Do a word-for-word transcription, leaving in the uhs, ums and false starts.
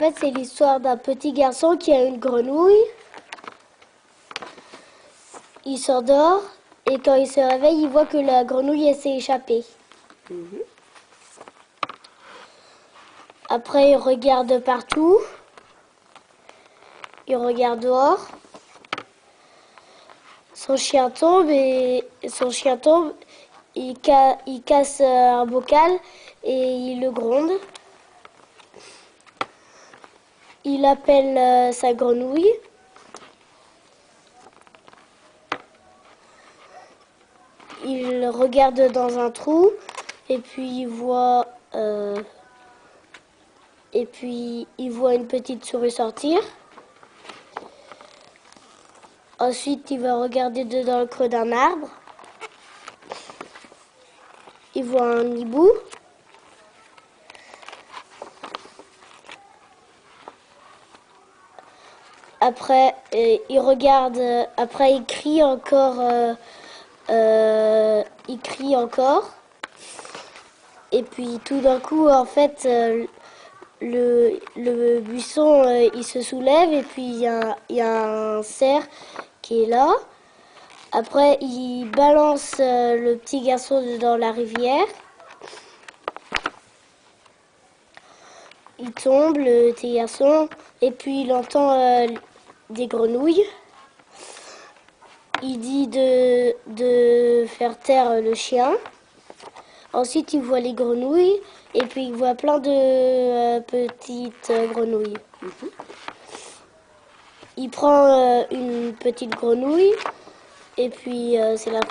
En fait, c'est l'histoire d'un petit garçon qui a une grenouille. Il s'endort et quand il se réveille, il voit que la grenouille elle s'est échappée. Mmh. Après, il regarde partout. Il regarde dehors. Son chien tombe et son chien tombe. Il, ca... il casse un bocal et il le gronde. Il appelle euh, sa grenouille. Il regarde dans un trou et puis il voit euh, et puis il voit une petite souris sortir. Ensuite, il va regarder dedans le creux d'un arbre. Il voit un hibou. Après, euh, il regarde. Euh, après, il crie encore. Euh, euh, il crie encore. Et puis, tout d'un coup, en fait, euh, le, le buisson, euh, il se soulève. Et puis, il y a, il y a un cerf qui est là. Après, il balance euh, le petit garçon dans la rivière. Il tombe, le petit garçon. Et puis, il entend euh, des grenouilles. Il dit de, de faire taire le chien. Ensuite, il voit les grenouilles. Et puis, il voit plein de euh, petites euh, grenouilles. Mm-hmm. Il prend euh, une petite grenouille. Et puis, euh, c'est la